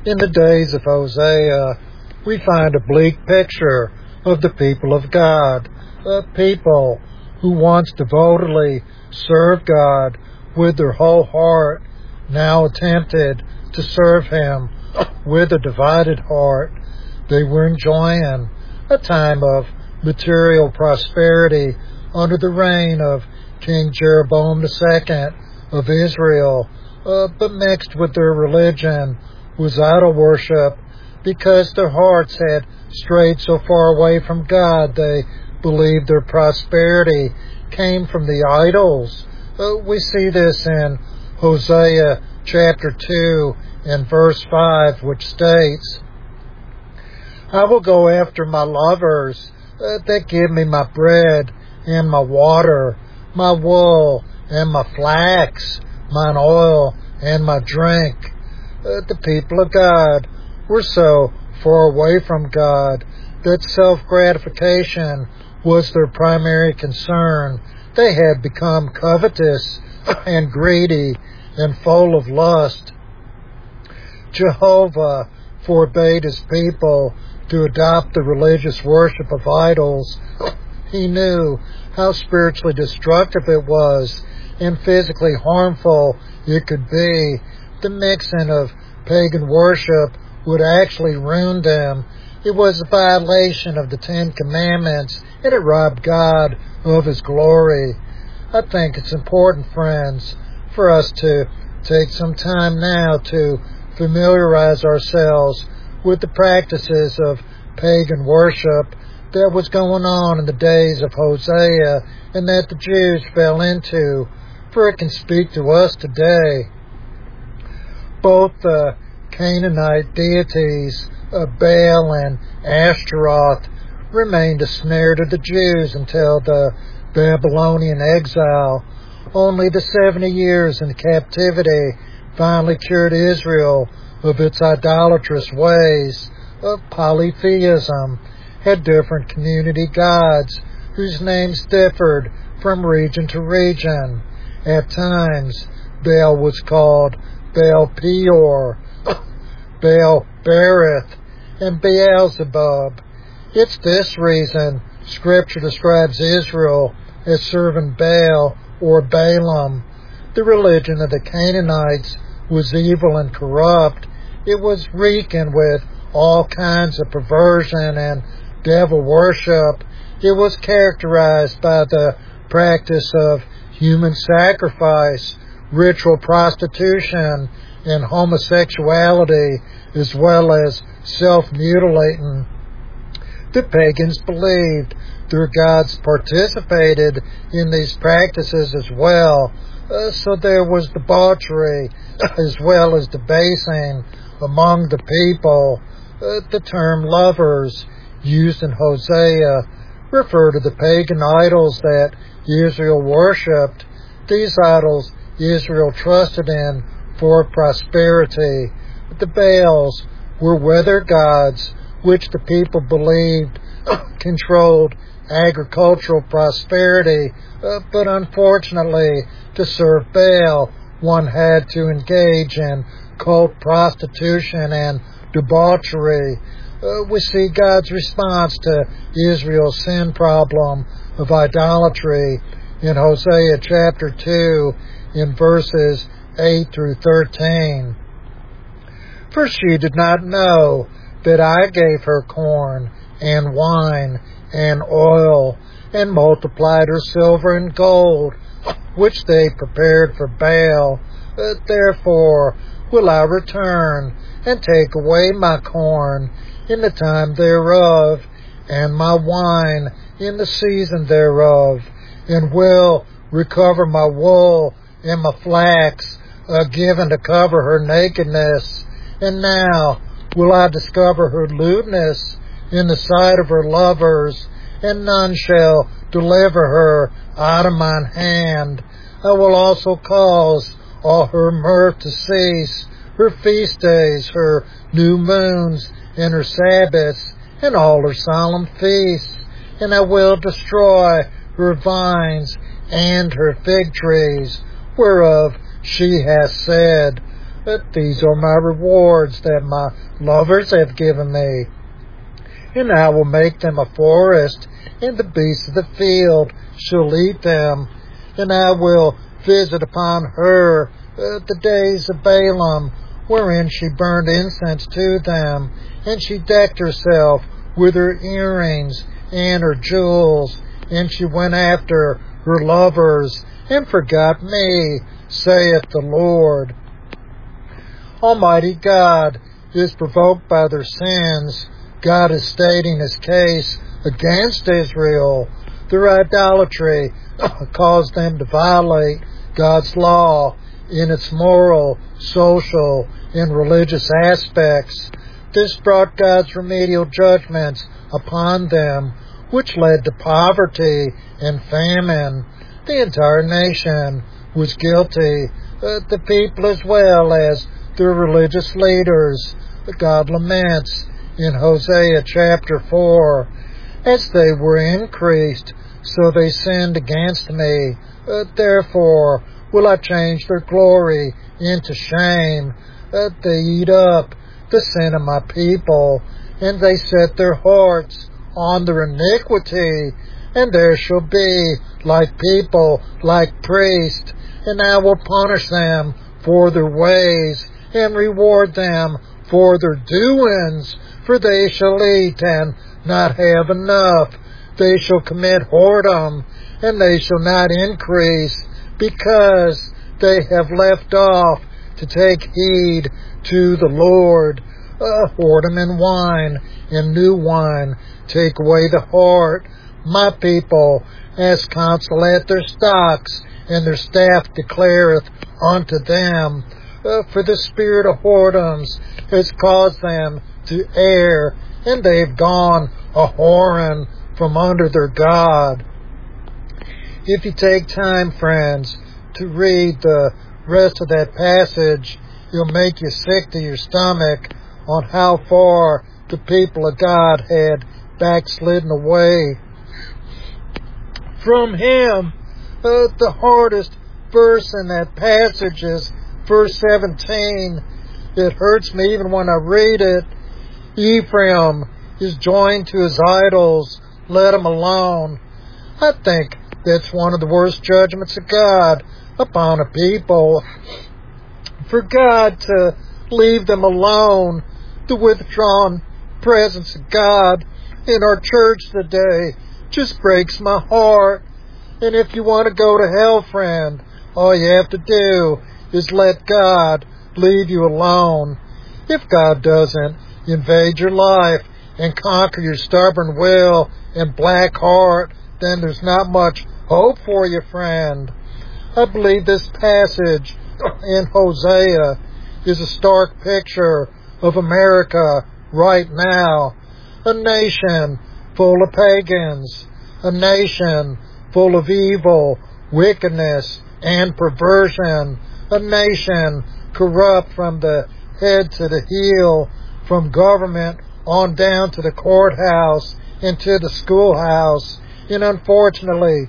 In the days of Hosea, we find a bleak picture of the people of God, a people who once devotedly served God with their whole heart, now attempted to serve Him with a divided heart. They were enjoying a time of material prosperity under the reign of King Jeroboam II of Israel, but mixed with their religion was idol worship, because their hearts had strayed so far away from God they believed their prosperity came from the idols. We see this in Hosea chapter 2 and verse 5, which states, I will go after my lovers that give me my bread and my water, my wool and my flax, mine oil and my drink. The people of God were so far away from God that self-gratification was their primary concern. They had become covetous and greedy and full of lust. Jehovah forbade His people to adopt the religious worship of idols. He knew how spiritually destructive it was and physically harmful it could be. The mixing of pagan worship would actually ruin them. It was a violation of the Ten Commandments, and it robbed God of His glory. I think it's important, friends, for us to take some time now to familiarize ourselves with the practices of pagan worship that was going on in the days of Hosea and that the Jews fell into, for it can speak to us today. Both the Canaanite deities of Baal and Ashtaroth remained a snare to the Jews until the Babylonian exile. Only the 70 years in captivity finally cured Israel of its idolatrous ways. Of polytheism, had different community gods whose names differed from region to region. At times, Baal was called Baal Peor, Baal Berith, and Beelzebub. It's this reason Scripture describes Israel as serving Baal or Balaam. The religion of the Canaanites was evil and corrupt. It was reeking with all kinds of perversion and devil worship. It was characterized by the practice of human sacrifice, ritual prostitution, and homosexuality, as well as self-mutilating. The pagans believed their gods participated in these practices as well, so there was debauchery as well as debasing among the people. The term lovers used in Hosea refer to the pagan idols that Israel worshipped. These idols Israel trusted in for prosperity. The Baals were weather gods which the people believed controlled agricultural prosperity, but unfortunately, to serve Baal, one had to engage in cult prostitution and debauchery. We see God's response to Israel's sin problem of idolatry in Hosea chapter 2 in verses 8 through 13. For she did not know that I gave her corn and wine and oil, and multiplied her silver and gold, which they prepared for Baal. Therefore will I return and take away my corn in the time thereof, and my wine in the season thereof, and will recover my wool and my flax, given to cover her nakedness. And now will I discover her lewdness in the sight of her lovers, and none shall deliver her out of mine hand. I will also cause all her mirth to cease, her feast days, her new moons, and her Sabbaths, and all her solemn feasts. And I will destroy her vines and her fig trees, whereof she hath said, These are my rewards that my lovers have given me. And I will make them a forest, and the beasts of the field shall eat them. And I will visit upon her the days of Balaam, wherein she burned incense to them, and she decked herself with her earrings and her jewels, and she went after her lovers, and forgot me, saith the Lord. Almighty God is provoked by their sins. God is stating his case against Israel. Their idolatry caused them to violate God's law in its moral, social, and religious aspects. This brought God's remedial judgments upon them, which led to poverty and famine. The entire nation was guilty, the people as well as their religious leaders. God laments in Hosea chapter 4, as they were increased, so they sinned against me. Therefore will I change their glory into shame. They eat up the sin of my people, and they set their hearts on their iniquity. And there shall be like people, like priests, and I will punish them for their ways, and reward them for their doings. For they shall eat and not have enough. They shall commit whoredom, and they shall not increase, because they have left off to take heed to the Lord. Whoredom and wine, and new wine, take away the heart. My people ask counsel at their stocks, and their staff declareth unto them. For the spirit of whoredoms has caused them to err, and they have gone a-whoring from under their God. If you take time, friends, to read the rest of that passage, it'll make you sick to your stomach on how far the people of God had backslidden away from Him. The hardest verse in that passage is verse 17. It hurts me even when I read it. Ephraim is joined to his idols. Let him alone. I think that's one of the worst judgments of God upon a people. For God to leave them alone, the withdrawn presence of God in our church today just breaks my heart. And if you want to go to hell, friend, all you have to do is let God leave you alone. If God doesn't invade your life and conquer your stubborn will and black heart, then there's not much hope for you, friend. I believe this passage in Hosea is a stark picture of America right now. A nation full of pagans, a nation full of evil, wickedness, and perversion, a nation corrupt from the head to the heel, from government on down to the courthouse and to the schoolhouse. And unfortunately,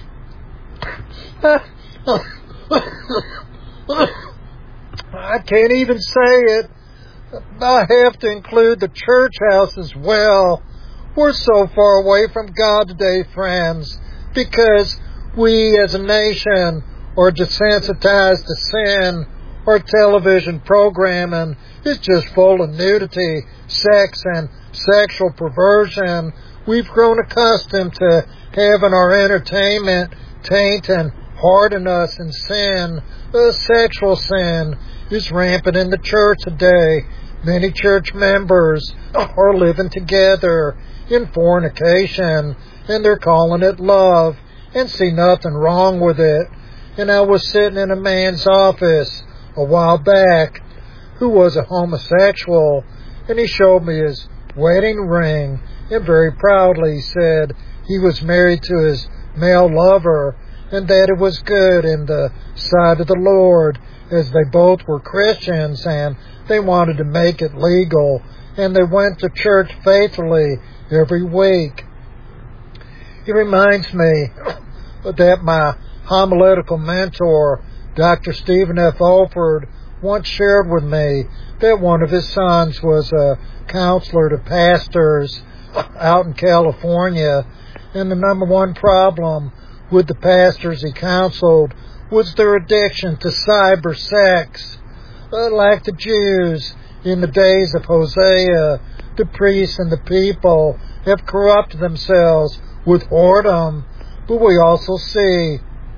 I can't even say it, I have to include the church house as well. We're so far away from God today, friends, because we as a nation are desensitized to sin. Our television programming is just full of nudity, sex, and sexual perversion. We've grown accustomed to having our entertainment taint and harden us in sin. Sexual sin is rampant in the church today. Many church members are living together in fornication, and they're calling it love and see nothing wrong with it. And I was sitting in a man's office a while back who was a homosexual, and he showed me his wedding ring, and very proudly said he was married to his male lover, and that it was good in the sight of the Lord, as they both were Christians, and they wanted to make it legal, and they went to church faithfully every week. It reminds me that my homiletical mentor, Dr. Stephen F. Alford, once shared with me that one of his sons was a counselor to pastors out in California, and the number one problem with the pastors he counseled was their addiction to cyber sex. Like the Jews in the days of Hosea, the priests and the people have corrupted themselves with whoredom, but we also see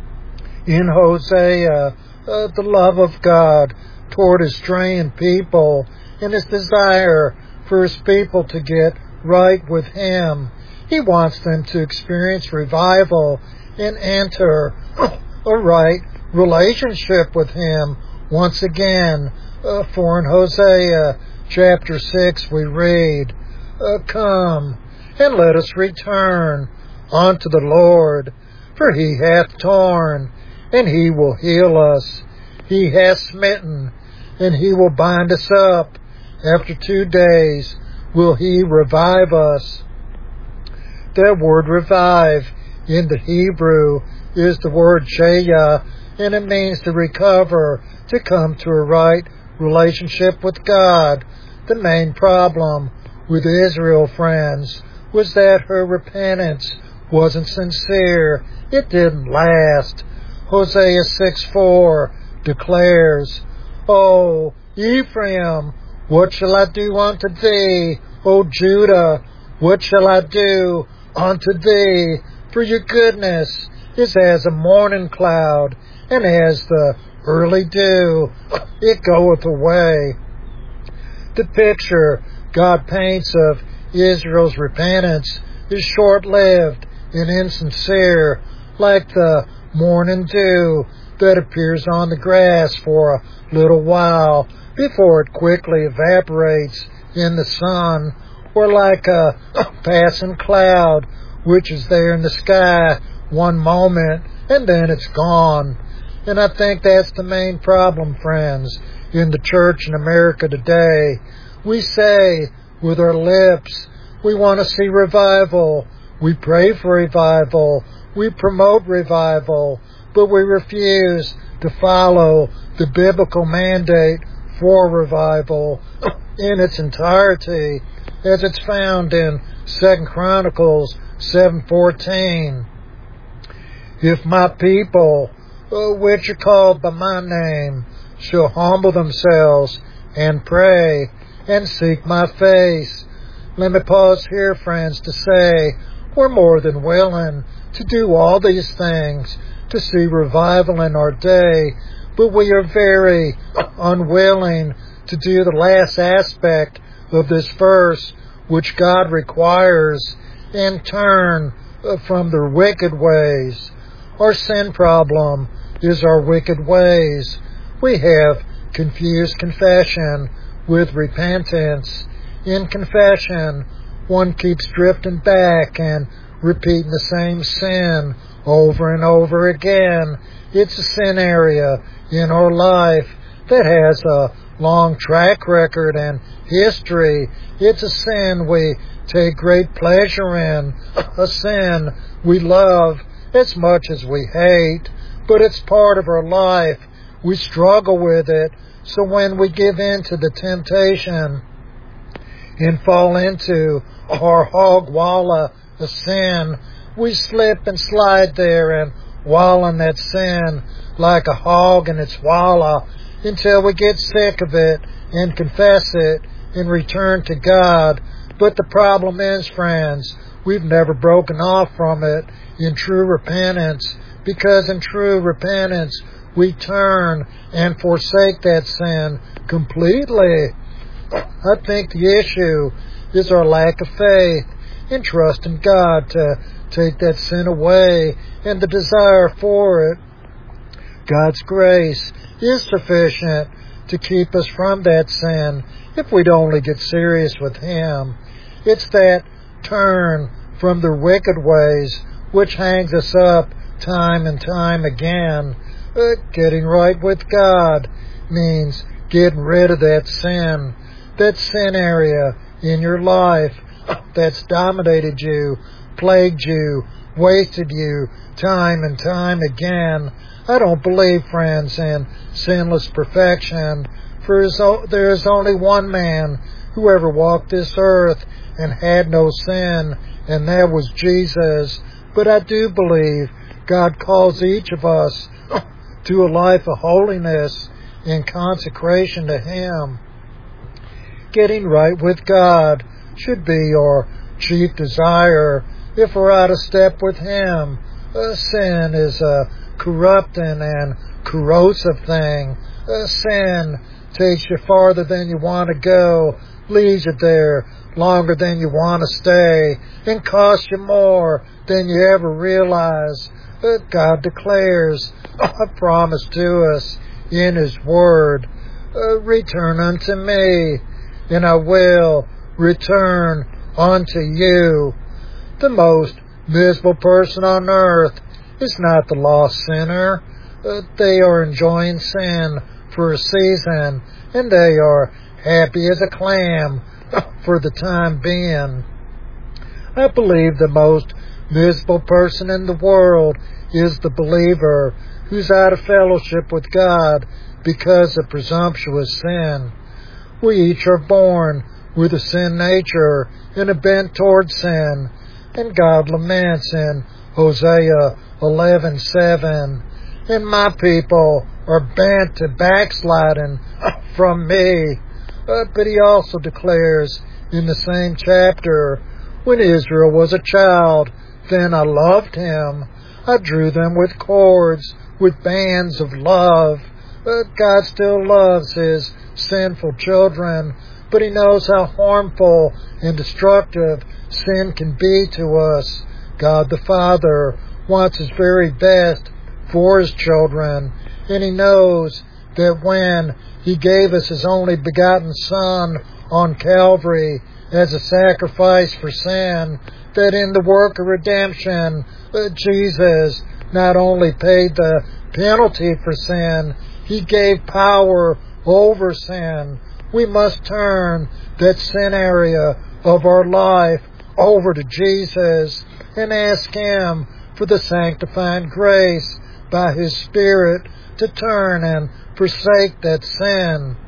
in Hosea the love of God toward his straying people and his desire for his people to get right with him. He wants them to experience revival and enter a right relationship with him once again. For in Hosea chapter 6 we read, Come, and let us return unto the Lord, for he hath torn, and he will heal us. He hath smitten, and he will bind us up. After 2 days will he revive us. That word revive in the Hebrew is the word shaya, and it means to recover, to come to a right relationship with God. The main problem with Israel, friends, was that her repentance wasn't sincere. It didn't last. Hosea 6:4 declares, O Ephraim, what shall I do unto thee? O Judah, what shall I do unto thee? For your goodness is as a morning cloud, and as the early dew, it goeth away. The picture God paints of Israel's repentance is short-lived and insincere, like the morning dew that appears on the grass for a little while before it quickly evaporates in the sun, or like a passing cloud which is there in the sky one moment and then it's gone. And I think that's the main problem, friends, in the church in America today. We say with our lips we want to see revival, we pray for revival, we promote revival, but we refuse to follow the biblical mandate for revival in its entirety, as it's found in 2 Chronicles 7:14. If my people, which are called by my name, shall humble themselves and pray and seek my face. Let me pause here, friends, to say we're more than willing to do all these things to see revival in our day, but we are very unwilling to do the last aspect of this verse, which God requires, and turn from their wicked ways. Our sin problem is our wicked ways. We have confused confession with repentance. In confession, one keeps drifting back and repeating the same sin over and over again. It's a sin area in our life that has a long track record and history. It's a sin we take great pleasure in, a sin we love as much as we hate, but it's part of our life. We struggle with it, so when we give in to the temptation and fall into our hog wallow of sin, we slip and slide there and wallow in that sin like a hog in its wallow until we get sick of it and confess it and return to God. But the problem is, friends, we've never broken off from it in true repentance, because in true repentance we turn and forsake that sin completely. I think the issue is our lack of faith and trust in God to take that sin away and the desire for it. God's grace is sufficient to keep us from that sin if we'd only get serious with Him. It's that turn from the wicked ways which hangs us up time and time again. Getting right with God means getting rid of that sin area in your life that's dominated you, plagued you, wasted you time and time again. I don't believe, friends, in sinless perfection, for there is only one man who ever walked this earth and had no sin, and that was Jesus. But I do believe God calls each of us to a life of holiness and consecration to Him. Getting right with God should be our chief desire if we're out of step with Him. Sin is a corrupting and corrosive thing. Sin takes you farther than you want to go, leaves you there longer than you want to stay, and costs you more than you ever realize. God declares a promise to us in His Word. Return unto me, and I will return unto you. The most miserable person on earth is not the lost sinner. They are enjoying sin for a season, and they are happy as a clam for the time being. I believe the most miserable person in the world is the believer who's out of fellowship with God because of presumptuous sin. We each are born with a sin nature and a bent toward sin, and God laments in Hosea 11:7, and my people are bent to backsliding from me. But He also declares in the same chapter, when Israel was a child, then I loved him. I drew them with cords, with bands of love. God still loves His sinful children, but He knows how harmful and destructive sin can be to us. God the Father wants His very best for His children, and He knows that when He gave us His only begotten Son on Calvary as a sacrifice for sin, that in the work of redemption, Jesus not only paid the penalty for sin, He gave power over sin. We must turn that sin area of our life over to Jesus and ask Him for the sanctifying grace by His Spirit to turn and forsake that sin,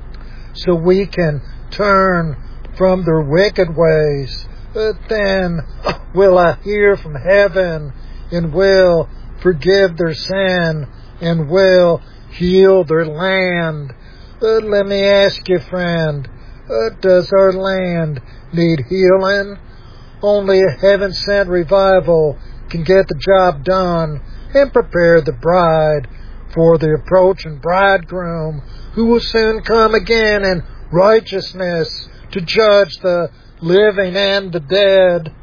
so we can turn from their wicked ways. Then will I hear from heaven and will forgive their sin and will heal their land. Let me ask you, friend, does our land need healing? Only a heaven-sent revival can get the job done and prepare the bride for the approaching bridegroom, who will soon come again in righteousness to judge the living and the dead.